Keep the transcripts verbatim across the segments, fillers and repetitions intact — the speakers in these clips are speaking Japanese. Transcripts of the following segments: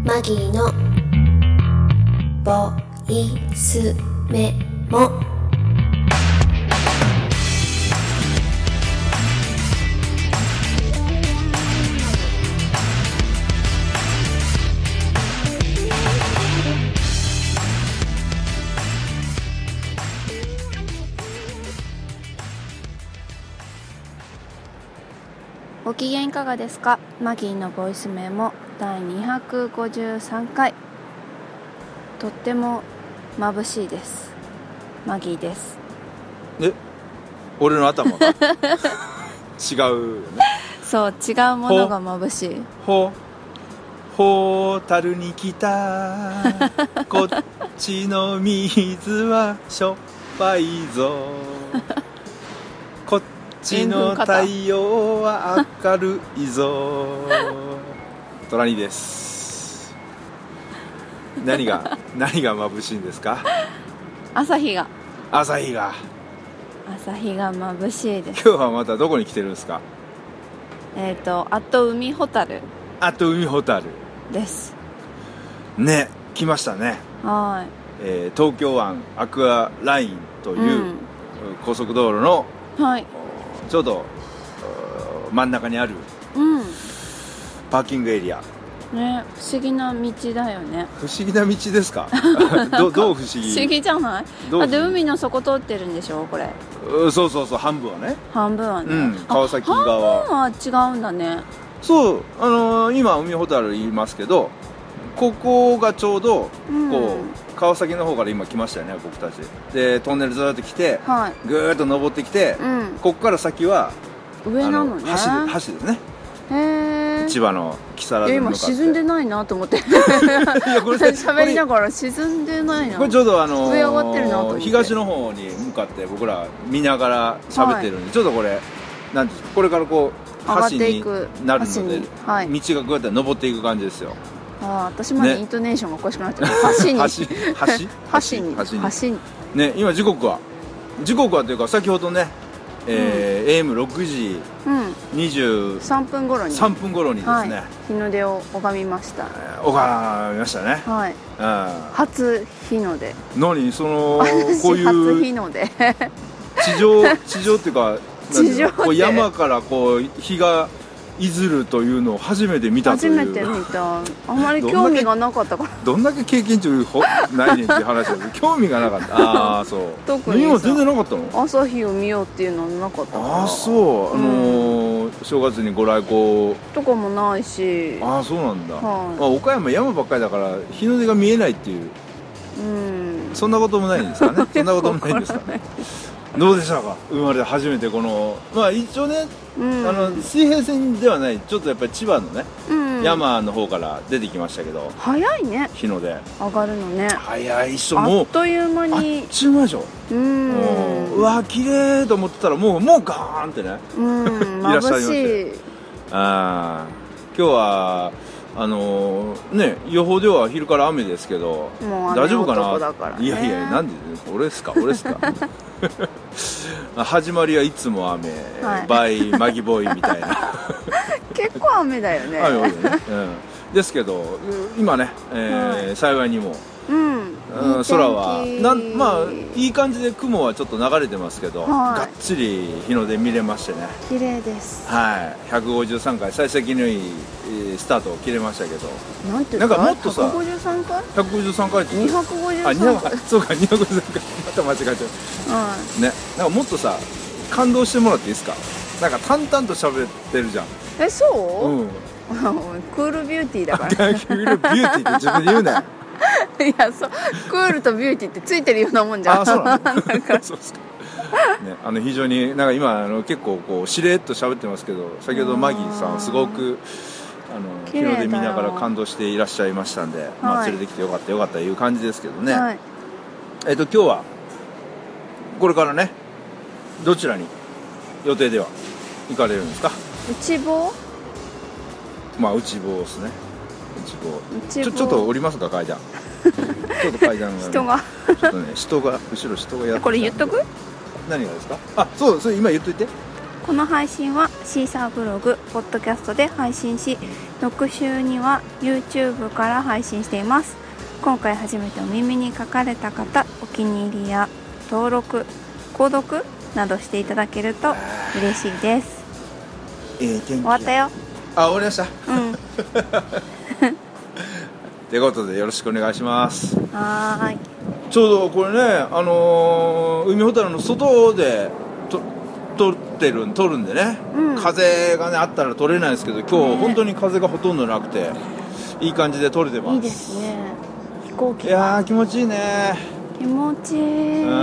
マギーのボイスメモ。 ご機嫌いかがですか。マギーのボイスメモだいにひゃくごじゅうさんかい。とっても眩しいです。マギーです。 え、俺の頭が違うよね。 そう、違うものが眩しい。 ほホタルに来たこっちの水はしょっぱいぞこっこっちの太陽は明るいぞトラニです。何が何が眩しいんですか。 朝日が朝日が朝日が眩しいです。 今日はまたどこに来てるんですか。 えっとあと海ホタルあと海ホタルですね。来ましたね。 はい、 えー、東京湾アクアラインという、うん、高速道路の、 はい、 ちょうど真ん中にあるパーキングエリア、 うん、ね、不思議な道だよね。 不思議な道ですか。ど, どう不思議。 不思議じゃない。だって海の底通ってるんでしょこれ。 うそうそうそう、半分はね。 半分はね、うん、 川崎側。 半分は違うんだね。 そう、あのー、今海ホタル言いますけど、ここがちょうどこう、うん、川崎の方から今来ましたよね、僕たちで。トンネルずっと来て、はい、ぐーっと登ってきて、うん、ここから先は上なのね。 橋で、橋ですね。 へー、 千葉の木更津に向かって。 今沈んでないなと思っていやこれ喋りながら沈んでないな。 これちょうどあのー、 上上がってるなと思って東の方に向かって僕ら見ながら喋ってるんで、はい、ちょっとこれなんていうこれからこう橋になるので、はい、道がこうやって登っていく感じですよ。 あ、私までイントネーションがおかしくなっちゃう、ね、橋に橋に橋に橋にね。今時刻は時刻はというか先ほどね、えーうん、エーエムろくじにじゅうさんぷん頃にさんぷん頃にですね、はい、 日の出を拝みました。 拝みましたね。はい、 うん、初日の出。 何そのこういう初日の出地上地上っていうか地上こう山からこう日がいずるというのを初めて見たという。 初めて見た。あんまり興味がなかったから。 どんだけ経験値ないねんっていう話だけど興味がなかった。ああそう。 特に今全然なかったの。 朝日を見ようっていうのはなかったから。 ああそう。あのーうん、正月にご来光とかもないし。 ああそうなんだ。はい、あ、岡山山ばっかりだから日の出が見えないっていう。うん。そんなこともないんですかね。そんなこともないんですかね。どうでしたか。生まれて初めてこのまあ一応ね、うん、あの水平線ではないちょっとやっぱり千葉のね、うん、山の方から出てきましたけど。 早いね日の出上がるのね。 早いっしょ。もうあっという間にあっちゅう間でしょ。うん、うわ綺麗と思ってたらもうもうガーンってね、うん、いらっしゃいまして。あ今日はあのー、ね予報では昼から雨ですけどもう大丈夫かな。 だからね、 いやいやなんで俺ですか俺ですか始まりはいつも雨、はい、バイマギボーイみたいな結構雨だよね。 雨だね、うん、ですけど今ね、えーはい、幸いにも、うん、うん、空はなんまあいい感じで雲はちょっと流れてますけど、はい、がっつり日の出見れましてね。 綺麗です。 はい、ひゃくごじゅうさんかい幸先のいいスタートを切れましたけど。 なんてなんかもっとさひゃくごじゅうさんかいひゃくごじゅうさんかいってにひゃくごじゅうさんかいあそうかにひゃくごじゅうさんかいまた間違えちゃう、はい、ね。なんかもっとさ感動してもらっていいですか。なんか淡々と喋ってるじゃん。 えそう、うん、クールビューティーだからクールビューティーって自分で言うねいやそうクールとビューティーってついてるようなもんじゃん。 あそうなんだそうですか、ね、あの非常になんか今あの結構こうしれっと喋ってますけど先ほどマギーさんはすごくあの日の出見ながら感動していらっしゃいましたんで、まあ、連れてきてよかったよかったいう感じですけどね、はい、えっと今日はこれからねどちらに予定では行かれるんですか。 内房。 まあ内房ですね。内房ちょ、ちょっと降りますか階段ちょっと階段が、ね、 人がちょっとね人が後ろ人がやってこれ言っとく。 何がですか。あそうそれ今言っといてこの配信はシーサーブログ、ポッドキャストで配信し、翌週には YouTube から配信しています。今回初めてお耳に書かれた方、お気に入りや登録、購読などしていただけると嬉しいです。 えー、天気終わったよ。 あ、終わりました。 うんということでよろしくお願いします。 はーい。 ちょうどこれね、あのー、海ほたるの外でと撮ってる撮るんでね、うん、風がねあったら撮れないんですけど、今日、ね、本当に風がほとんどなくていい感じで撮れてます。 いいですね。飛行機がいやー気持ちいいね。 気持ちいい。 うん。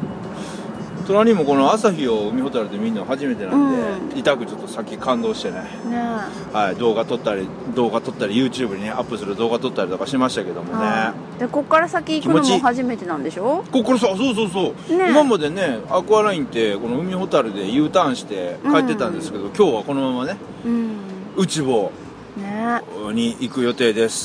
隣にもこの朝日を海ほたるで見るの初めてなんで、うん、痛くちょっとさっき感動してね、ね、はい、動画撮ったり動画撮ったり YouTube に、ね、アップする動画撮ったりとかしましたけどもね。 でこっから先行くのも初めてなんでしょ。 こっからさ、そうそうそう、ね、今までねアクアラインってこの海ほたるで U ターンして帰ってたんですけど、うん、今日はこのままね、うん、内房に行く予定です。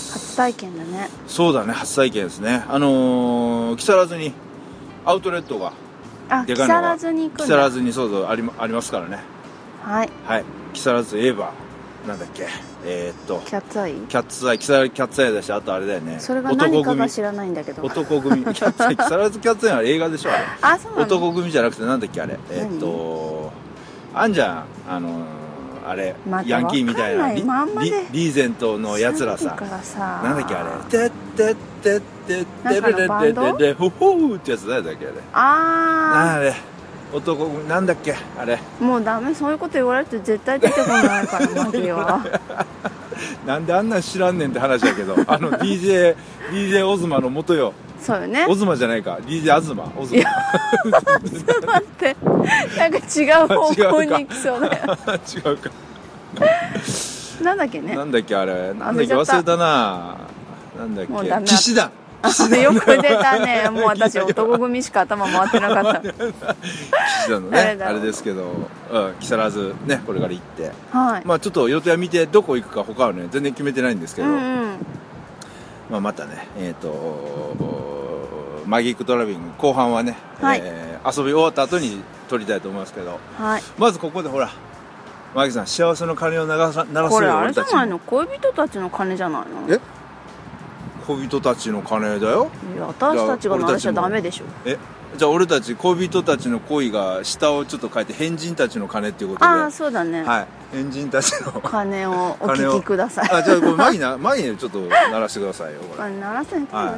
初体験だね。 そうだね、初体験ですね。あのー、木更津にアウトレットがあ、木更津に行くんだ。 木更津にそうそうあり、ありますからね。 はい、 はい、木更津といえばなんだっけ、えー、っとキャッツアイキャッツアイ、木更津キャッツアイだし、あとあれだよね、 それが何かが知らないんだけど、 男組キャッツアイ、木更津キャッツアイは映画でしょ、あれ。 あ、そうなの。男組じゃなくてなんだっけあれ、えー、っとあんじゃん、あのーあれ、ま、ヤンキーみたいな リ, まんまリ, リーゼントのやつらさ、 さなんだっけあれ、てってってってってれれれれれほほーってやつ誰だっけあれ。 ああれ男組なんだっけあれ。 もうダメ、そういうこと言われると絶対出てこないからマジはなんであんなん知らんねんって話だけど、あの ディージェー ディージェー オズマの元よ。 そうよね。 オズマじゃないか、 ディージェー アズマオズマ。 いやオズマってなんか違う方向に行きそうだよ。 違うかなんだっけね。 なんだっけあれ、なんだっけ忘れたな。なんだっけ、騎士団。 よく出たね。もう私男組しか頭回ってなかった。 騎士団のねあれですけど、うん、木更津ねこれから行って、はい、まあちょっと予定は見てどこ行くか他はね全然決めてないんですけど、うんうん、まあまたねえっ、ー、とマギックトラビング後半はね、はい、えー、遊び終わった後に撮りたいと思いますけど、はい、まずここでほらマギさん、幸せの鐘を鳴らさ、鳴らせる。 これあれじゃないの、恋人たちの鐘じゃないの。 え、恋人たちの鐘だよ。 いや私たちが鳴らしちゃダメでしょ。 え、じゃあ俺たち恋人たちの恋が下をちょっと変えて変人たちの鐘っていうことで。 ああそうだね、はい、 変人たちの鐘をお聞きください。 あ、じゃあこれマギなマギでちょっと鳴らしてくださいよ。これ鳴らせんと、 はい、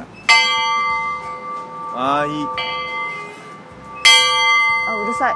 あーいい。 あ、うるさい。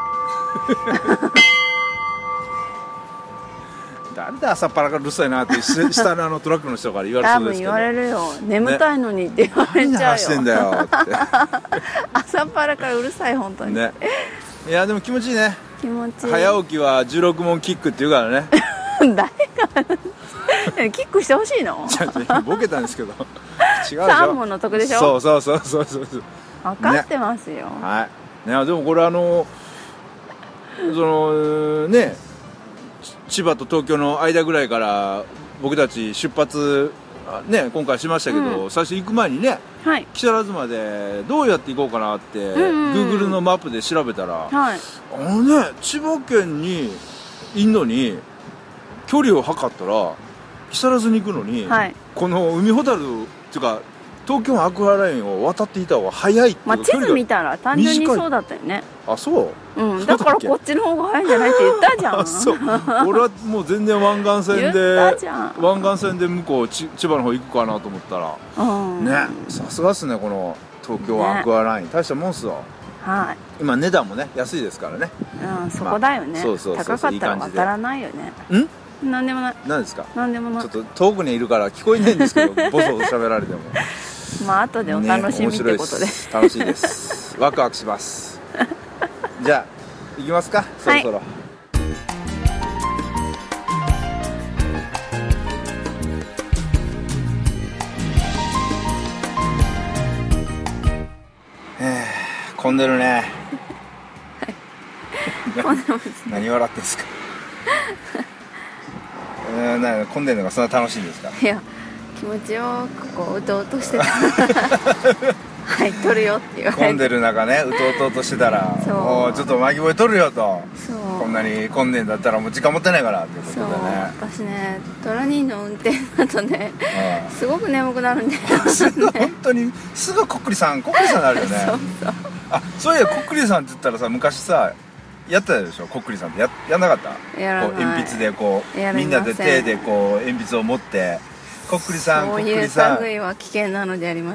なんで朝っぱらからうるさいなって下のあのトラックの人から言われそうですけど。 多分言われるよ、眠たいのにって言われちゃうよ。何してんだよって朝っぱらからうるさい本当にね。 いやでも気持ちいいね。 気持ちいい。 早起きはじゅうろくもんキックって言うからね。 誰がキックしてほしいの。 ボケたんですけど違うでしょ。 さん問の得でしょ。 そうそうそうそうそうそう、 分かってますよ、ね、 はいね。でもこれあのそのね千葉と東京の間ぐらいから僕たち出発ね今回しましたけど、うん、最初行く前にね、はい、木更津までどうやって行こうかなって、うんうんうん、Google のマップで調べたら、はい、あのね千葉県にいんのに距離を測ったら木更津に行くのに、はい、この海ほたるっていうか東京のアクアラインを渡っていた方が早いっていう、 まあ、地図見たら単純にそうだったよね。 あ、そう、 うん、だからこっちの方が早いんじゃないって言ったじゃん。 あ、そう俺はもう全然湾岸線で湾岸線で向こう千葉の方行くかなと思ったら、うん、ね、さすがっすねこの東京アクアライン、ね、大したもんっすよ。はい、今値段もね安いですからね、 うん、そこだよね、まあ、そうそうそうそう、高かったら渡らないよね。んなんでもない。 何ですか。 なんでもない。 ちょっと遠くにいるから聞こえないんですけどボソボソ喋られてもまあ後でお楽しみってことで、ね、 楽しいですワクワクしますじゃあ行きますか、そろそろ、はい、えー、混んでるね何笑ってんすかえー、な混んでるのがそんな楽しいんですか。 いや気持ちよくこううとうとしてたはい撮るよって言われて混んでる中ねうとうとうとしてたらそうもうちょっと巻き声取るよとそうこんなに混んでんだったらもう時間もったいないからっていうことそうでね私ねトラニーの運転だとねすごく眠くなるんだよすぐ本当にすぐこっくりさんこっくりさんになるよねそうそうあそういやこっくりさんって言ったらさ昔さやったでしょこっくりさんって や, やんなかったやらないこう鉛筆でこうやりませんみんなで手でこう鉛筆を持ってこっくりさんこっくそういうりさん類は危険なのであります、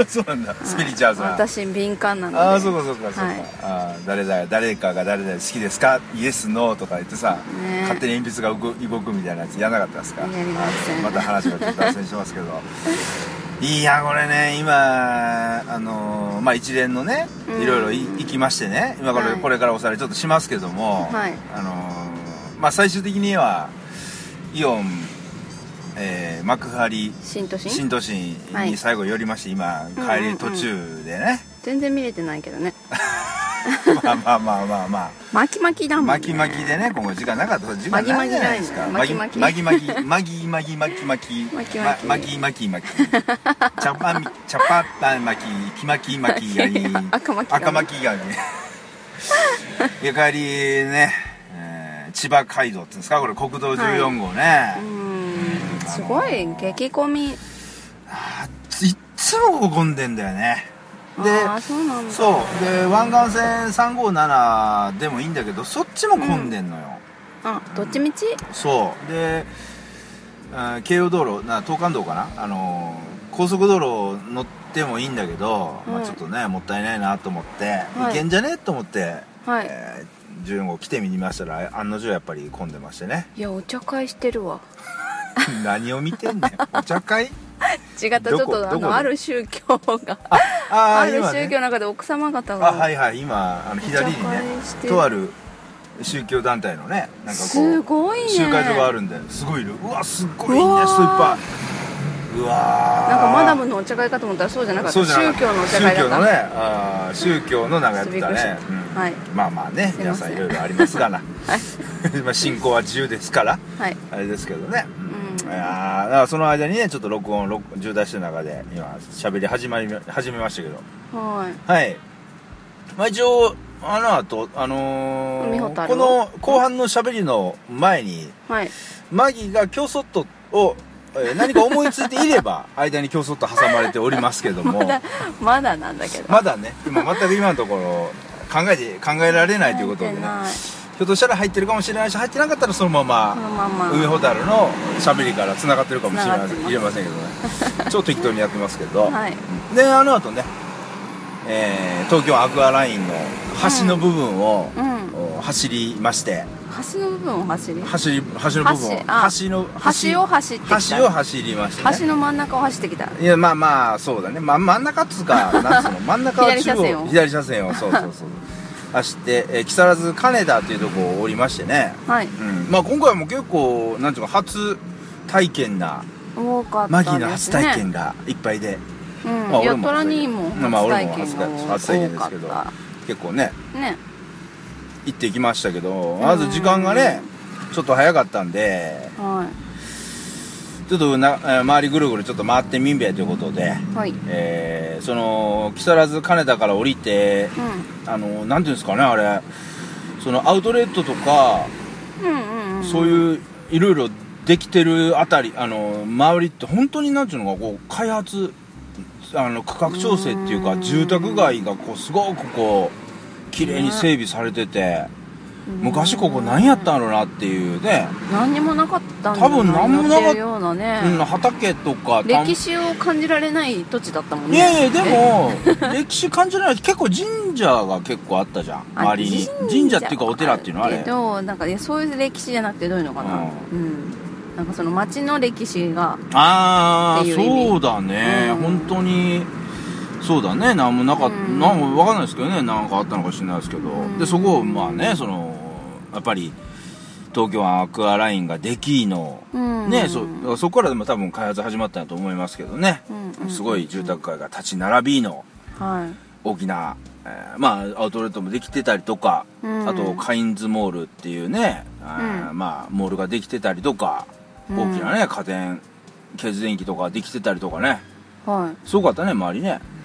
そうなんだスピリチュアルな私敏感なのでああそうかそうかそうか、 はいあー誰だ誰かが誰々好きですかイエスノーとか言ってさ、 ね勝手に鉛筆が動動くみたいなやつやらなかったですかやりませんはいまた話がちょっと脱線しますけどいやこれね今あのーまあ一連のねうんいろいろい行きましてね今これ,、 はいこれからおさらいちょっとしますけども、 はいあのーまあ最終的にはイオン、えー幕張新都心新都心はいに最後寄りまして、今帰り途中でね、 全然見れてないけどねまあまあまあまあまあ巻き巻きだもんね巻き巻きでね今後時間なかったら時間ないじゃないですか巻き巻き巻き巻き巻き巻き巻き巻き巻きま巻き巻き巻き茶パン茶パン巻き木巻き巻きやり赤巻き赤巻きがねいや帰りね、えー千葉街道っていうんですかこれ国道じゅうよん号ね、 うーんすごい激混みあーいっつも混んでんだよねでああそうなんだそうで湾岸線さんごーななでもいいんだけどそっちも混んでんのよ、 あどっちみちそうであー京葉道路な東関道かなあのー高速道路乗ってもいいんだけど、 うんまあ、ちょっとねもったいないなと思って、 はいいけんじゃねと思って、 はい、 えーじゅうよん号来てみましたら案の定やっぱり混んでましてねいやお茶会してるわ何を見てんねんお茶会違ったちょっどことどこであのある宗教があああるー今ね宗教の中で奥様方があはいはい今あの左にお茶ね会してとある宗教団体のねなんかこうすごいね集会所があるんですごいいるうわすっごいねうわー人いっぱいうわーなんかマダムのお茶会かと思ったらそうじゃなかったそうじゃなかった宗教のお茶会だった宗教のねあー宗教のなんかやってたびっくりしね、うんはいまあまあねすいません皆さんいろいろありますがなまあ信仰は自由ですからはいあれですけどね、うんうんいやーだからその間にねちょっと録音録渋滞してる中で今喋り始まり始めましたけどはいはいまあ一応あの後あのー、 海ほたるこの後半の喋りの前にはいマギが京ソットを、えー何か思いついていれば間に京ソット挟まれておりますけどもまだまだなんだけどまだね今全く今のところ考えて考えられないということでね入ってないひょっとしたら入ってるかもしれないし入ってなかったらそのままこのまま海ほたるの喋りから繋がってるかもしれません繋がってます入れませんけどね超適当にやってますけど、 はいであの後ね、えー東京アクアラインの橋の部分を、 うんお走りまして橋の部分を走り走り橋の部分を橋あ橋の橋を走ってきた橋を走りましてね橋の真ん中を走ってきたいやまあまあそうだね、ま、真ん中っつうかなんつうの真ん中は左車線を左車線をそうそうそう走って、えー木更津金田というところを降りましてね、 はいうん、まあ今回も結構なんていうか初体験な多かったですねマギーの初体験がいっぱいで、 うんまあ俺もいやトラニーもまあ初俺も初体験が初体験ですけど多かっ結構ねたね行ってきましたけどまず時間がねちょっと早かったんではいちょっとなえー周りぐるぐるちょっと回ってみんべえということで、 はいえーその木更津金田から降りてうあのなんていうんですかねあれそのアウトレットとか、 んうんうんうんそういういろいろできてるあたりあの周りって本当になんていうのかこう開発あの区画調整っていうかうん住宅街がこうすごくこう綺麗に整備されてて、昔ここ何やったんやろなっていうね、 何にもなかったんじゃ多分何もなかったっていうようなね、 うん、畑とか田ん歴史を感じられない土地だったもんねいやいやでも歴史感じない結構神社が結構あったじゃんあ周りに神社っていうかお寺っていうのはあれけどなんかいやそういう歴史じゃなくてどういうのかなううん、なんかその町の歴史がああっていう意味そうだね、 うん本当にそうだね何もなかった、 うんなんか分かんないですけどね何かあったのか知らないですけど、 うんでそこをまあねそのやっぱり東京アクアラインができの、 うんねそそこからでも多分開発始まったんだと思いますけどね、 うんうんすごい住宅街が立ち並びのはい大きな、えーまあアウトレットもできてたりとか、 うんあとカインズモールっていうね、あーうまあモールができてたりとか、 うん大きなね家電ケーズ電気とかできてたりとかねはすごかったね周りね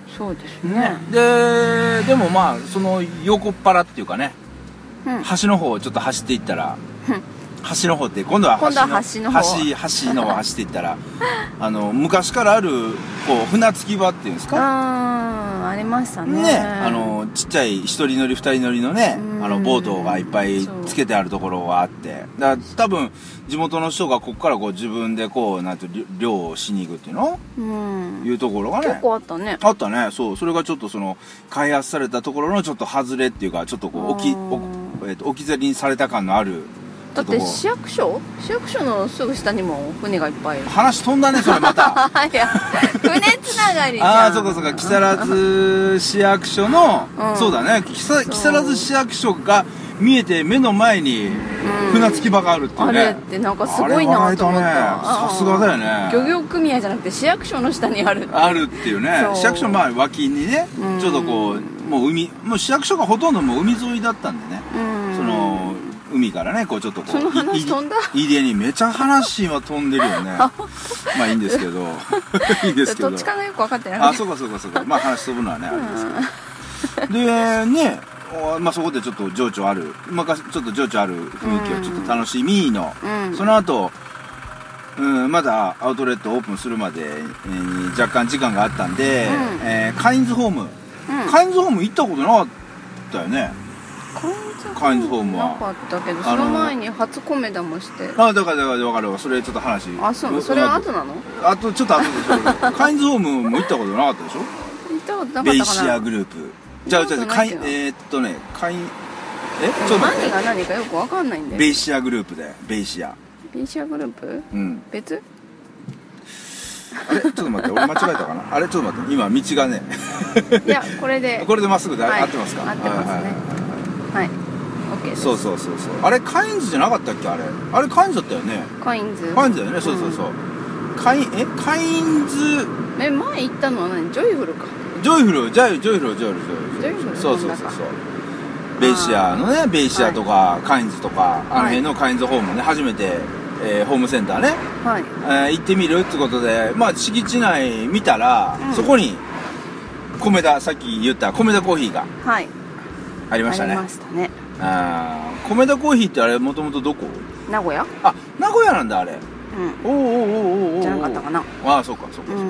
そうですね。 ででもまあその横っ腹っていうかね、 うん、 橋の方をちょっと走っていったら、 うん、 橋の方って今度は橋の今度は橋の方橋橋の方を走っていったらあの昔からあるこう船着き場っていうんですか、 あありましたね。 ね、あのちっちゃい一人乗り二人乗りのね、あのボートがいっぱいつけてあるところがあって、だから多分地元の人がここからこう自分でこうなんて漁をしに行くっていうの、うん、いうところがね結構あったね。 あったね。そう、それがちょっとその開発されたところのちょっと外れっていうか、ちょっとこう置き、えー、と置き去りにされた感のある。 だって市役所市役所のすぐ下にも船がいっぱい。 話飛んだねそれまた。 いや船つながりじゃん。 ああそうかそうか、木更津市役所の、うん、そうだね、木更津市役所が見えて目の前に船着き場があるっていうね、 うん、あれってなんかすごいなと思った。 さすがだよね。 漁業組合じゃなくて市役所の下にあるってあるっていうね。市役所まあ脇にね、うん、ちょっとこうもう海、もう市役所がほとんどもう海沿いだったんでね、うん、その海からねこうちょっとこうその話飛んだ入り江にめちゃ話は飛んでるよね。まあいいんですけどいいんですけど、 どっちかがよく分かってない。 あ、そうかそうかそうか、まあ話飛ぶのはね、あれですけど、でね、まあそこでちょっと情緒ある、昔ちょっと情緒ある雰囲気をちょっと楽しみの、うん、その後、うん、まだアウトレットオープンするまでに若干時間があったんで、うん、えー、カインズホーム、うん、カインズホーム行ったことなかったよね。カインズホームはなかったけど、その前に初コメダもして。 あ、だからだから分かるわ、それちょっと話。 あ、そう、それは後なの？ あとちょっと後でしょ。カインズホームも行ったことなかったでしょ。 行ったことなかったかな。 ベイシアグループ。じゃあじゃあカイン、えー、っとね、カイン、え、ちょっと何が何かよく分かんないんで。 ベイシアグループで、ベイシア。 ベイシアグループ？うん。別？ あれちょっと待って、俺間違えたかな。あれちょっと待って、今道がね。 いや、これで。 これでまっすぐで合ってますか？ 合ってますね。はい。OK です。 そうそうそうそう。あれカインズじゃなかったっけ、あれ。あれカインズだったよね。 カインズ。 カインズだよね。そうそうそう。カインえカインズ。 え、前行ったのは何？ジョイフルか。 ジョイフル、ジョイジョイフル、ジョイフル、ジョイフル。そうそうそうそう。ベイシアのね、ベイシアとかカインズとか、あの辺のカインズホームね、初めて、えー、ホームセンターね、はい、えー、行ってみるってことで、まあ敷地内見たら、うん、そこに米田、さっき言った米田コーヒーがありましたね。 ありましたね。 あ、米田コーヒーってあれもともとどこ？ 名古屋？ あ、名古屋なんだあれ。うん。おおおおおお。 じゃなかったかな。 ああ、そうかそうかそうか。うん。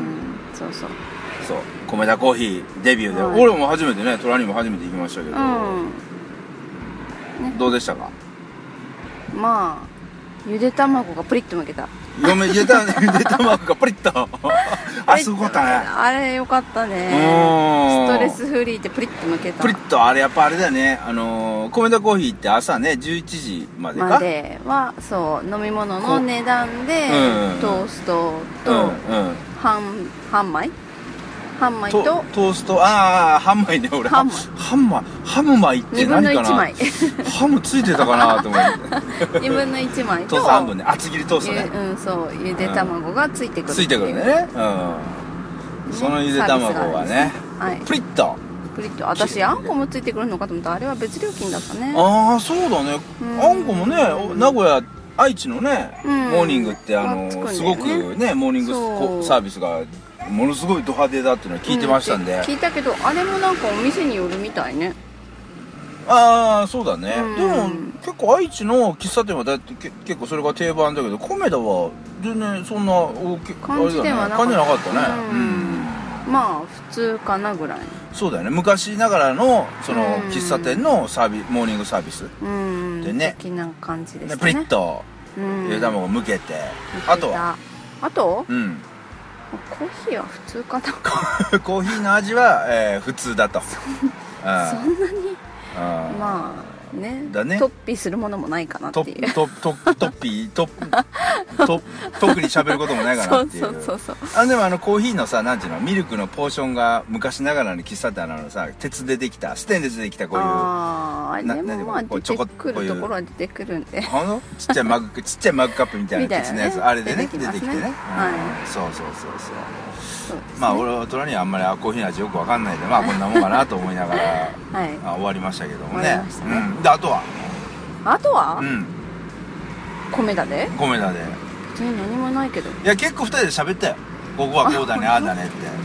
そうそう。 そう、米田コーヒーデビューで、はい、俺も初めてね、虎にも初めて行きましたけど、うんね、どうでしたか？ まあゆで卵がプリッとむけた。 ごめん、ゆでたゆで卵がプリッとあ、すごかったね。 あれよかったね。ストレスフリーでプリッとむけた。 プリッと、あれやっぱあれだよね、あのー、米田コーヒーって朝ねじゅういちじまでかまではそう飲み物の値段で、うん、トーストと、うんうん、半半枚半枚とトースト、ああ半枚ね、俺ハムハムハム枚って何かな、にぶんのいちまいハムついてたかなと思ってにぶんのいちまいとトースト半分ね、厚切りトーストね、 うん、そうゆで卵がついてくる、 ついてくるね、うん、そのゆで卵はね、はい、プリッとプリッと、私あんこもついてくるのかと思ったらあれは別料金だったね。 ああそうだね、あんこもね、名古屋愛知のね、うん、モーニングってあの、ね、すごくねモーニングサービスがものすごいド派手だっていうのは聞いてましたんで、うん、 聞いたけどあれもなんかお店によるみたいね。 ああそうだね、うん、でも結構愛知の喫茶店はだってけ結構それが定番だけど、米田は全然そんな大きい感じではなかった、ね、 感じなかったね、 うんうん、まあ普通かなぐらい。 そうだよね、昔ながらのその喫茶店のサービモーニングサービスでね、 的な感じでしたね。 プリッとゆで卵むけて、あとはあとうんコーヒーは普通かなコーヒーの味は、えー、普通だとそんなにまあねだね、トッピーするものもないかなっていうトトトトッピートト特に喋ることもないかなっていう。 そうそうそうそう。 あでもあのコーヒーのさ、なんていうの、ミルクのポーションが昔ながらの喫茶店のさ、鉄でできたステンレスでできたこういう、 ああでもまあ出てくるところは出てくるんで、 あのちっちゃいマグちっちゃいマグカップみたいな鉄のやつ、ね、あれでね出てきてね、 はい、 そうそうそうそう。そうですね、まあ俺は大人にはあんまりコーヒーの味よくわかんないで、まあこんなもんかなと思いながら、はい、あ終わりましたけどもね。ね、うん、であとはあとは、 うん、 米田で米田で別に何もないけど、 いや結構ふたりで喋ったよ、ここはこうだねああだねって。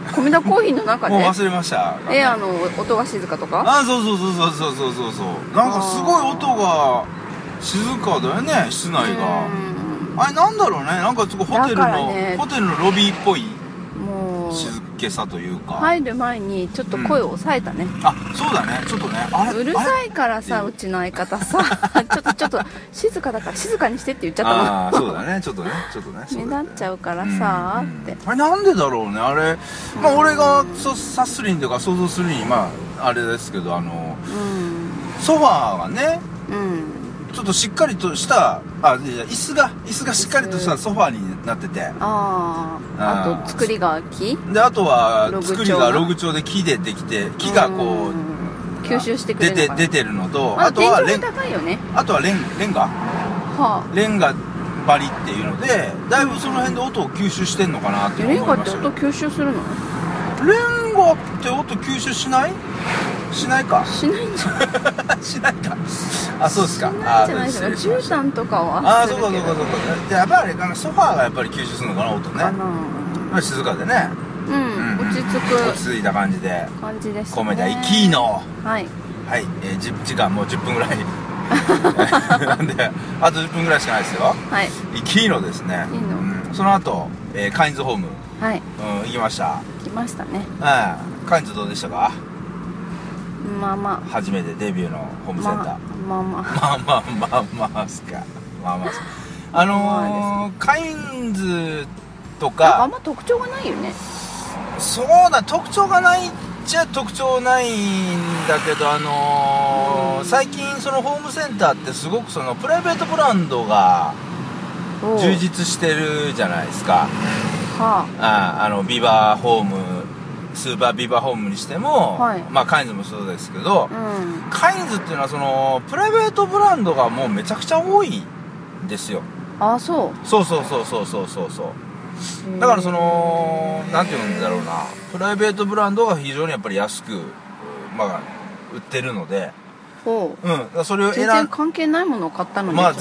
コメダコーヒーの中でもう忘れました。 えあの音が静かとか。 あ、そうそうそうそうそうそうそうそう。なんかすごい音が静かだよね、室内が。あれなんだろうね、なんかちょっとホテルの、ね、ホテルのロビーっぽいもう静けさというか。 入る前にちょっと声を抑えたね、 うん、あ、そうだね、ちょっとね、あれうるさいからさ、うちの相方さちょっとちょっと静かだから静かにしてって言っちゃったの。 ああ、そうだね、ちょっとね、ちょっとね目立っちゃうからさ、うんうん、ってあれなんでだろうね、あれ、まあ、俺が察するにとか想像するに、まああれですけど、あの、うん、ソファーがね、うん、ちょっとしっかりとしたあいや椅子が椅子がしっかりとしたソファーになってて、あああと作りが木で、あとは作りがログ調で木でできて、木がこう吸収してくれるのかな、 出て出てるのと、 あとはレン高いよね、 あとはレンレンガ、はあ、レンガ張りっていうので、だいぶその辺で音を吸収してんのかなって思いました。 レンガって音吸収するの？ レンガって音吸収しない？しないか。 しないんじゃん。 しないか。あ、そうですか。 しないんじゃないですか。絨毯とかは。 ああ、そうかそうかそうか。じゃあやっぱりあのソファーがやっぱり吸収するのかな、音ね。まあ静かでね。 うん。落ち着く。 落ち着いた感じで。 感じですね。 コメダイキーノ。 はい。 はい。えー、時間もうじゅっぷんぐらい。なんであとじゅっぷんぐらいしかないですよ。はい。イキーノですね。いいの。うん。その後、えー、カインズホーム。はい。うん、行きました。 来ましたね。 はい。カインズどうでしたか？ まあまあ初めてデビューのホームセンター、 まあまあまあまあまあまあすかまあまああのー、カインズとかあんま特徴がないよね。 そうだ、特徴がないっちゃ特徴ないんだけど、あのーうん、最近そのホームセンターってすごくそのプライベートブランドが充実してるじゃないですか。はあ、ああのビバホーム、スーパービバホームにしても、はい、まあカインズもそうですけど、うん、カインズっていうのはそのプライベートブランドがもうめちゃくちゃ多いんですよ。 ああ、そうそうそうそうそうそうそうそうだからそのなんていうんだろうな、プライベートブランドが非常にやっぱり安く、まあ、売ってるので、 ほう、 うん、それを選ん全然関係ないものを買ったのに、 まあ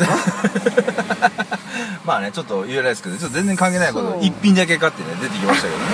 まあね、ちょっと言えないですけど、ちょっと全然関係ないこと一品だけ買ってね出てきましたけどね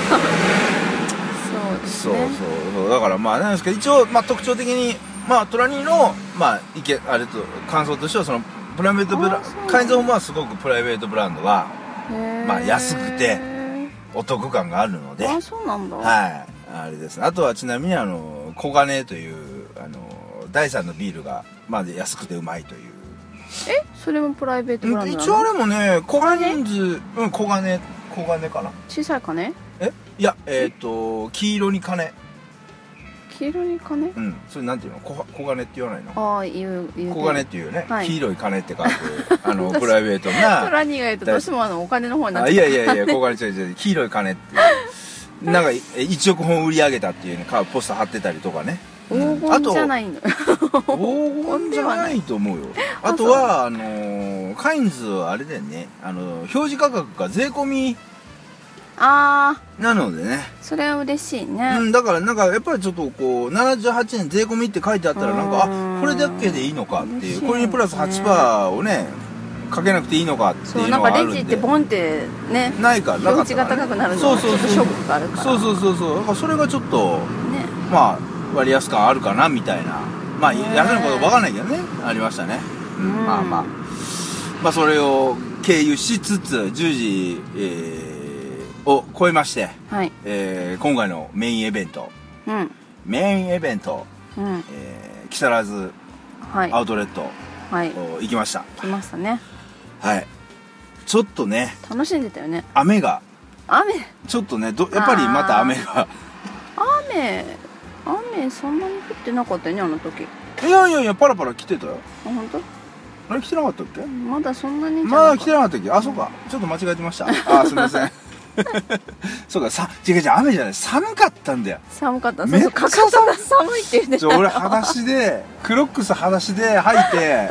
そうそうそう、だからまあなんですけど、一応まあ特徴的にまあトラニーのまあいけあれと感想としては、そのプライベートブラカインズホームはすごくプライベートブランドがまあ安くてお得感があるので、 あ、そうなんだ、 はい、あれですね。あとはちなみにあの小金というあの第三のビールがまあ安くてうまいという。 え、それもプライベートブランドなの？ 一応あれもね、小金ズ、うん、小金小金かな。 小さい金？ え、いや、えっと黄色に金。 黄色に金？ うん、それなんていうの、小小金って言わないの？ ああ、言う言う。 小金っていうね、はい、黄色い金って書くあのプライベートな。 トラニーが言うとどうしてもあのお金の方になっちゃう。 いやいやいや、小金違う違う、黄色い金っていうなんかいちおくほん売り上げたっていうね、ポスター貼ってたりとかね。 黄金じゃないの。 黄金じゃないと思うよ。あとはあのー、カインズはあれだよね、あの表示価格が税込みああなのでね、 それは嬉しいね。 うん、だからなんかやっぱりちょっとこうななじゅうはちえん税込みって書いてあったら、なんかあこれだけでいいのかっていう、これにプラス はちパーセント をねかけなくていいのかっていうのがあるんで、 そう、なんかレジってボンってね、 ないから、 表示が高くなるのはちょっとショックがあるから、 そうそうそうそう、だからそれがちょっとね、まあ割安感あるかなみたいな、まあ安いのこと分かんないけどね、ありましたね。うん、まあまあまあそれを経由しつつじゅうじ、えー、を超えまして、はい、えー、今回のメインイベント、うん、メインイベント、うん、えー、木更津アウトレット、はい、行きました。 来ましたね。 はい。ちょっとね、 楽しんでたよね。 雨が雨ちょっとね、どやっぱりまた雨が雨雨そんなに降ってなかったよね、あの時。 いやいやいや、パラパラ来てたよ。 あ、本当？ あれ来てなかったっけ？ まだそんなにまだ来てなかったっけ？あ、そうか、ちょっと間違えてました。あ、すみませんそうか、さ、違う違う、雨じゃない、寒かったんだよ。 寒かった。そうそう、かかとが寒いって言うね。 ちょ、俺裸足でクロックス裸足で履いて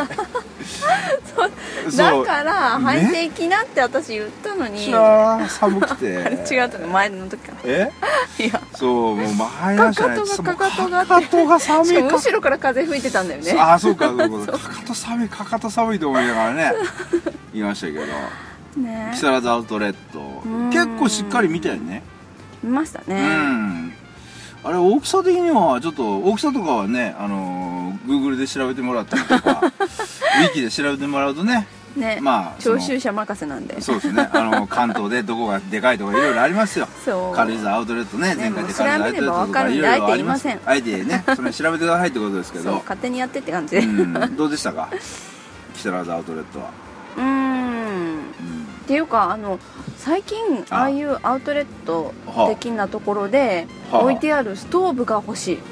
そうだから履いていきなって私言ったのに、 ね、寒くてあれ違うとか、前の時かえいや、そうもう前のかかとがかかとがかかとが寒い、 しかも後ろから風吹いてたんだよね。 あ、そうかそうかかかと寒いかかと寒いと思いながらね言いましたけどね、木更津アウトレット結構しっかり見たよね。 見ましたうね。 ん。あれ、大きさ的には、ちょっと、大きさとかはね、あのー、Google で調べてもらったりとか、ウィキで調べてもらうとね、 ね、 まあ、その聴衆者任せなんで。 そうですね。あの、関東でどこがでかいとかいろいろありますよ。 そう。 軽井沢アウトレットね、前回で軽井沢アウトレットとかいろいろあります。あえてね、それ調べてくださいってことですけど。 勝手にやってって感じで。 うん、どうでしたか木更津アウトレットは。 うーん。っていうか、あの、最近、ああいうアウトレット的なところで、置いてあるストーブが欲しい。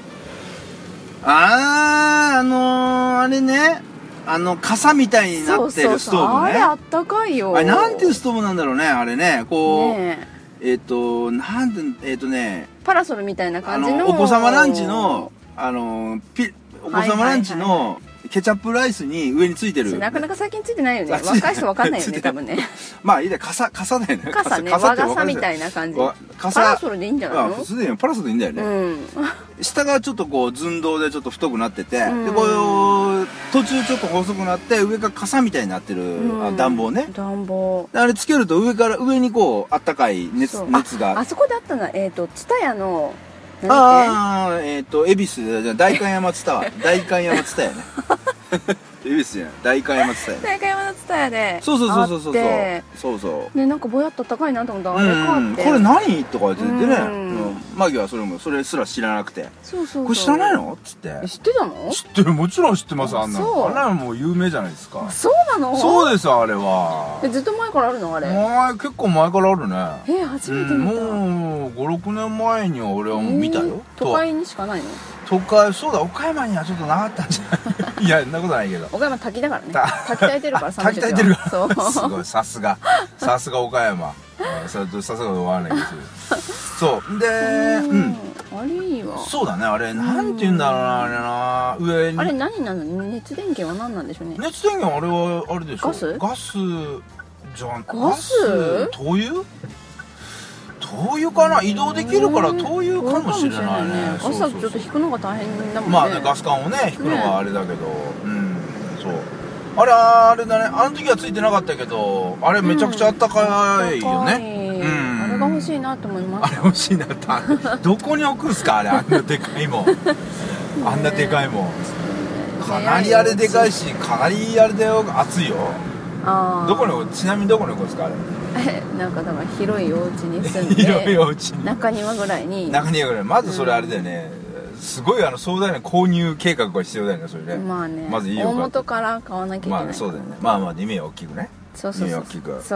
あー、あのー、あれね。あの、傘みたいになってるストーブね。そうそうそう、 あれあったかいよ。 あれ、なんていうストーブなんだろうね、あれね。こう、ねえっ、ー、と、なんて、えっ、ー、とね。 パラソルみたいな感じの。 あのお子様ランチの、あの、ピお子様ランチの、ケチャップライスに上についてる。 なかなか最近ついてないよね。若い人わかんないよね、多分ね。 まあいいね、傘、傘だよね。 傘ね、和傘みたいな感じ。傘。パラソルでいいんじゃないの？ 普通でいいよ、パラソルでいいんだよね。うん。下がちょっとこう寸胴でちょっと太くなってて、で、こう、途中ちょっと細くなって、上が傘みたいになってる暖房ね。 暖房。 あれつけると上から、上にこう、あったかい熱、熱が。 あそこであったのは、えっと、ツタヤの、 ああ、えっと、恵比寿、じゃ代官山ツタワ。代官山ツタヤね。恵比寿じゃない、代官山ツタヤ。 代官山のツタヤで。 そうそうそうそうそう。そうそう。 ね、なんかぼやっと高いなと思ったら、あれかって。 これ何とか言ってね。マギはそれも、それすら知らなくて。 そうそう。 これ知らないのっつって。 知ってたの？ 知ってる、もちろん知ってます、あんなの。あんなのもう有名じゃないですか。 そうなの？ そうです、あれは。 ずっと前からあるのあれ？ 前、結構前からあるね。 え、初めて見た。 もう、ご、ろくねんまえには俺はもう見たよ。 都会にしかないの？ 都会、そうだ、岡山にはちょっとなかったんじゃないいや、そんなことないけど。 岡山滝だからね。滝炊いてるから、 滝炊いてるから。そう。すごい、さすが。さすが岡山。それと、さすがで終わらないですそう。で、うん。 あれいいわ。 そうだね、あれ、なんて言うんだろうな、あれな、上に。 あれ何なの？熱電源は何なんでしょうね。 熱電源あれは、あれでしょ。 ガス？ ガス、じゃん。 ガス？ 灯油？灯油かな、移動できるから灯油かもしれないね。 朝ちょっと引くのが大変だもんね。 まあね、ガス管をね引くのがあれだけど、うん、そう。あれあれだね、あの時はついてなかったけど、あれめちゃくちゃあったかいよね。うん。 あれが欲しいなと思いました。あれ欲しいなって、どこに置くんすかあれ、あんなでかいもん。あんなでかいもん。かなりあれでかいし、かなりあれだよ、熱いよ。ああ。どこに、ちなみにどこに置くんですかあれ。 なんかだから広いお家に住んで広いお家に中庭ぐらいに中庭ぐらい、まずそれあれだよね、うん、すごいあの壮大な購入計画が必要だよね、それね。まあね、まずいいよ、大元から買わなきゃいけない。 まあそうだよね、まあまあ夢を大きくね。 そうそうそう、 夢を大きく、 そう、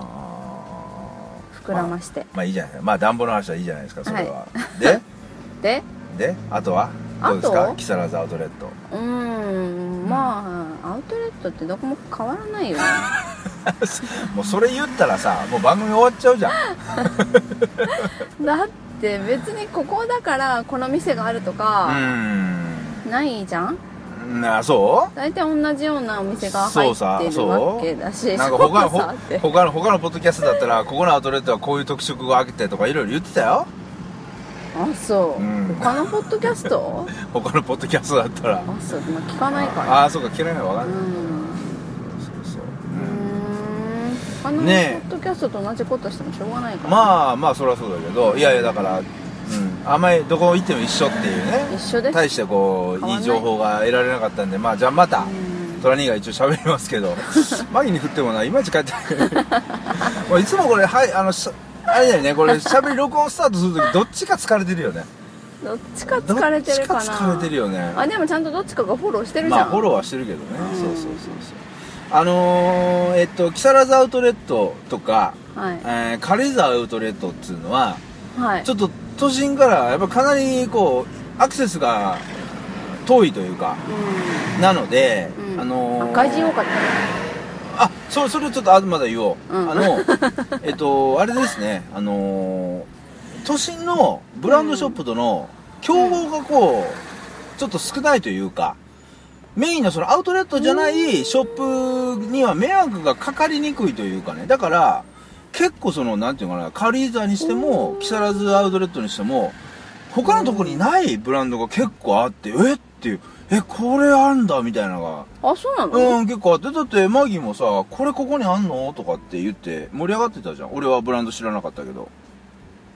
膨らまして、 まあ、まあいいじゃないですか、まあ暖房の話はいいじゃないですか、それは、はい、ででであとはどうですか木更津アウトレット。 うーん、まあアウトレットってどこも変わらないよねもうそれ言ったらさ、もう番組終わっちゃうじゃんだって別にここだからこの店があるとかないじゃん。 なあ、そう大体同じようなお店が入ってるわけだし、 なんか他の他の他のポッドキャストだったらここのアウトレットはこういう特色があってとかいろいろ言ってたよ。 あ、そう、うん、他のポッドキャスト他のポッドキャストだったら、 あ、そう、まあ、聞かないから。 ああ、そうか、聞かないから分かんない、うん、そうそう、 うん、他のポッドキャストと同じことしてもしょうがないから、 まあまあそれはそうだけど、いやいやだから、うん、あんまりどこ行っても一緒っていうね、 一緒です。 大してこういい情報が得られなかったんで、まあじゃあまたトラニーが一応喋りますけどマギに振ってもないまいち帰ってもういつもこれ、はい、あのあれだよね、これ喋り録音スタートするときどっちか疲れてるよね。 どっちか疲れてるかな。 どっちか疲れてるよね。 あ、でもちゃんとどっちかがフォローしてるじゃん。 まあフォローはしてるけどね、うん、そうそうそうそう。あのー、えっと木更津アウトレットとか、はい、えー、軽井沢アウトレットっていうのは、はい、ちょっと都心からやっぱかなりこうアクセスが遠いというか、うん、なので、うん、あのー、 外人多かったね。 あ、それ、それちょっとあまだ言おう。うん、あの、えっと、あれですね、あのー、都心のブランドショップとの競合がこう、ちょっと少ないというか、メインのそのアウトレットじゃないショップには迷惑がかかりにくいというかね。だから、結構その、なんていうのかな、軽井沢にしても、木更津アウトレットにしても、他のところにないブランドが結構あって、えっていう、え、これあんだみたいなのが。 あ、そうなの？ うん、結構あって。だってマギもさ、これここにあんのとかって言って盛り上がってたじゃん。俺はブランド知らなかったけど。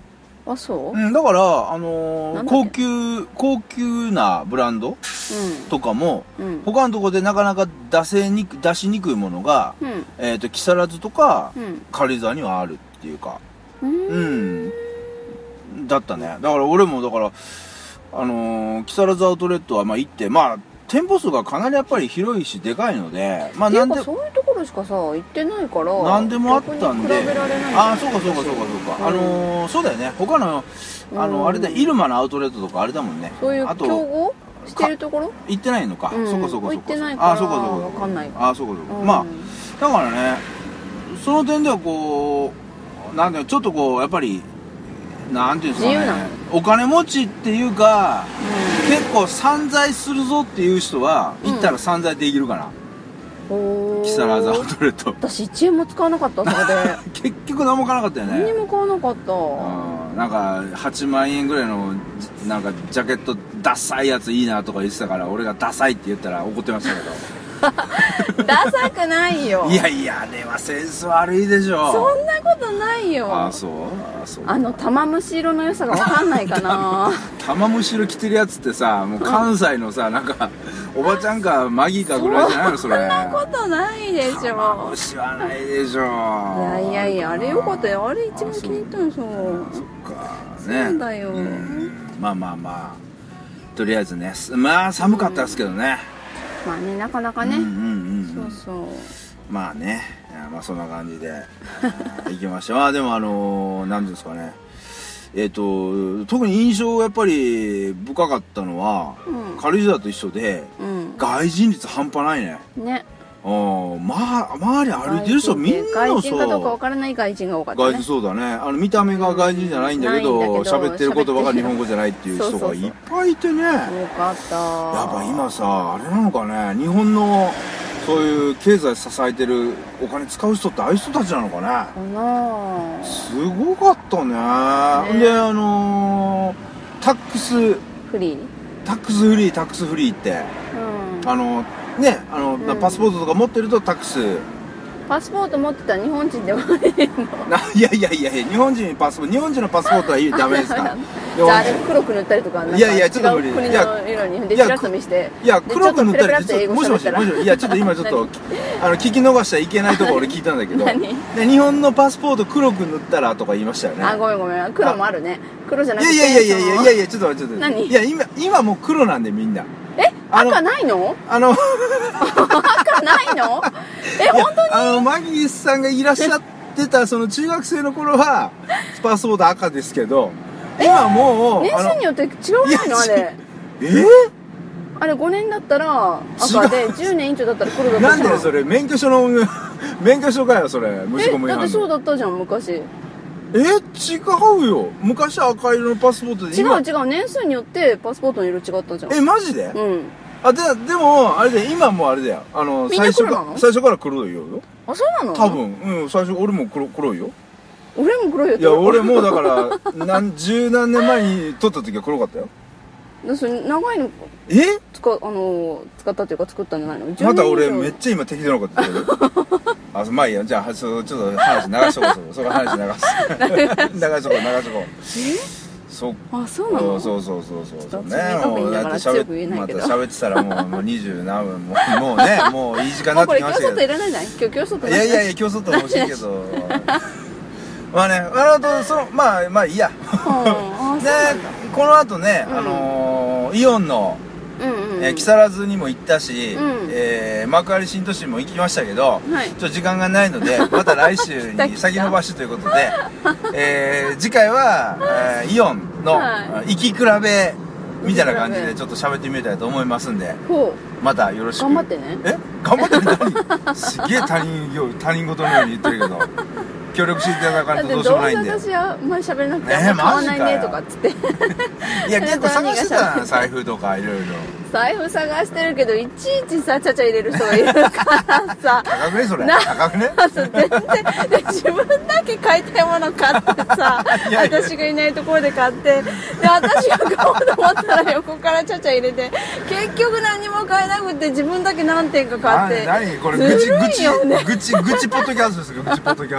あ、そう？ うん、だからあのー、 なんだっけ高級高級なブランドうとかも、 ん。うん。 他のところでなかなか出せにく出しにくいものが、 うん。 えっ、と木更津とかうん。 軽井沢にはあるっていうか、 う。 うんん、だったね。だから俺もだからあのー、木更津アウトレットはまあ行って、まあ店舗数がかなりやっぱり広いしでかいので、まあっていなでうんかそういうところしかさ行ってないからなんでもあったんで、 逆に比べられない。 ああそうかそうかそうかそうか、 うんあのー、そうだよね。他のあの、 うんあれだ、イルマのアウトレットとかあれだもんね。 そういうあと競合してるところ？ 行ってないのか、 うんそこそこそこ行ってないからあそうかそうかわかんない。 あそうかそうか、 うんまあだからね、その点ではこうなんだよ、ちょっとこうやっぱりなんていうんですかね自由なの、 お金持ちっていうか、結構散財するぞっていう人は行ったら散財できるかな、 おー木更津アウトレット私いちえんも使わなかったそれで結局何も買わなかったよね。 何にも買わなかった。 うん、なんかはちまんえんぐらいのなんかジャケットダサいやついいなとか言ってたから、俺がダサいって言ったら怒ってましたけどダサくないよ。 いやいや、あれはセンス悪いでしょ。 そんなことないよ。 ああそうあそうあの玉虫色の良さが分かんないかな玉虫色着てるやつってさ、もう関西のさ、なんかおばちゃんかマギーかぐらいじゃないのそれ。 そんなことないでし玉ょ。 虫はないでしょ。 いやいやいや、あれよかったよ。あれ一番気に入ったの。そうそっかね。 そうだよ、 んまあまあまあ、とりあえずね、まあ寒かったですけどね、 まあね、なかなかね、 うんうんうんうん、 そうそう。 まあね、まあそんな感じで行きました。まあでもあのー、なんですかね、えっ、と特に印象やっぱり深かったのは、 うん軽井沢と一緒でうん外人率半端ないね。 ね、 あーまあ周り歩いてる人みんな外さ、 人かどうか分からない外人が多かったね。 外人そうだね、あの見た目が外人じゃないんだけどないんだけど喋ってる言葉が日本語じゃないっていう人そうそうそうがいっぱいいてね。 多かった。 やっぱ今さ、あれなのかね、日本のそういう経済支えてるお金使う人ってああいう人たちなのかね。 かなあ。 すごかったね。 ねであのー、タックスフリー。 タックスフリータックスフリーってうん。 あのねあの、 うんパスポートとか持ってるとタックスパスポート持ってた日本人でもいいの。 ないやいやいやいや、日本人パスポート日本人のパスポートはいいダメですかじゃああれ黒く塗ったりとかなんかいやいやちょっと無理違う国いやの色にでいやチラッと見していやで黒く塗ったりちょっとペラペラって英語もしもし喋ったらもしもしいやちょっと今ちょっとあの聞き逃しちゃいけないとこ俺聞いたんだけど何で日本のパスポート黒く塗ったらとか言いましたよね。 あ、ごめんごめん、黒もあるね。黒じゃないくてやいやいやいやいやいやいやちょっと待ってちょっと何いや今今もう黒なんでみんなえ、 あの赤ないの？ あの赤ないの？え、本当に？ あのマギーさんがいらっしゃってたその中学生の頃はパスポート赤ですけど今もう年あの数によって違わないのあれ。 えーあれごねんだったら赤でじゅうねん以上だったら黒だったじゃん。 なんでそれ免許証の免許証かよそれ無事故無違え、だって反のそうだったじゃん昔。違うえ違うよ昔赤色のパスポートで今違う、年数によってパスポートの色違ったじゃん。 えマジで、 うん。 あででもあれで今もあれだよあのみんな最初か黒なの最初から黒いよあ、そうなの？ 多分うん最初俺も黒黒いよ俺も黒いよ。 いや俺もうだから何十何年前に撮った時は黒かったよだそれ長いのえ使あの使ったっていうか作ったんじゃないの？ また俺めっちちゃ今適当なこと言ってるあまあいいやじゃあそちょっと話流しとこうその話流す流しとこう流しとこうそっゃあ、そうなの？ そうそうそうそうそうねちょっともうだって強喋く言えないけどまた喋ってたらもうもう二十何分もうもうねもういい時間になってもうこれ競争ときましたけどいらないじゃん。今日競争といやいやいや競争と欲しいけどまあねあのそのまあまあいいやああ、 でそうなんだ。 この後ね、 うんあのーイオンの、 うんうんうん。 えー木更津にも行ったし、 うんえー幕張新都心も行きましたけど、 はいちょっと時間がないのでまた来週来た来たに先延ばしということで、えー次回は、えーイオンのは行き比べみたいな感じでちょっと喋ってみたいと思いますんでほまたよろしく頑張ってね。 え頑張って何すげえ他人よ他人事のように言ってるけど協力していただかう。だってないとどうしようもないんでどうせ私はあんまり喋れなくて、 ねえあんま買わないマジかよねとかっつっていや結構探してた何がな財布とかいろいろ財布探してるけどいちいちさちゃちゃ入れる人がいるからさ高くねそれな高くねまず全然で自分だけ買いたいもの買ってさいやいや私がいないところで買ってで私が買おうと思ったら横からちゃちゃ入れて結局何も買えなくて自分だけ何点か買って何何これ愚痴ずる愚痴いよね愚痴愚痴ポッドキャストですよ愚痴ポッドキャスト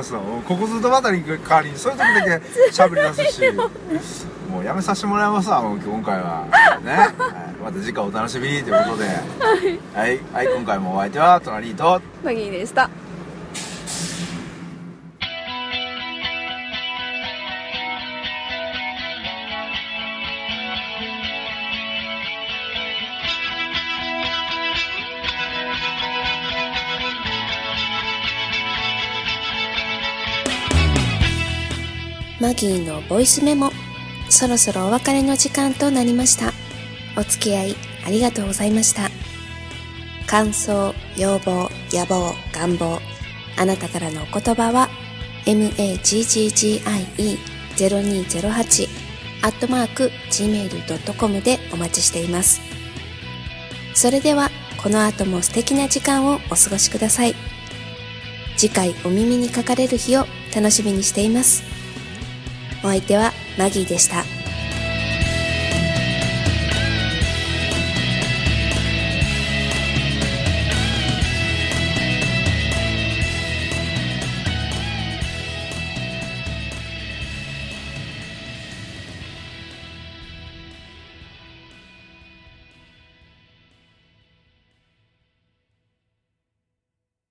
ここずっとばたり代わりにそういう時だけ喋り出すしもうやめさせてもらいますわもう今回はね、はい、また次回お楽しみにということではい、はいはい、今回もお相手はトナリーとマギーでした。 マギーのボイスメモ、そろそろお別れの時間となりました。お付き合いありがとうございました。感想、要望、野望、願望、あなたからのお言葉は マギーゼロにーゼロはち アットマーク ジーメールドットコム でお待ちしています。それではこの後も素敵な時間をお過ごしください。次回お耳にかかれる日を楽しみにしています。お相手はマギーでした。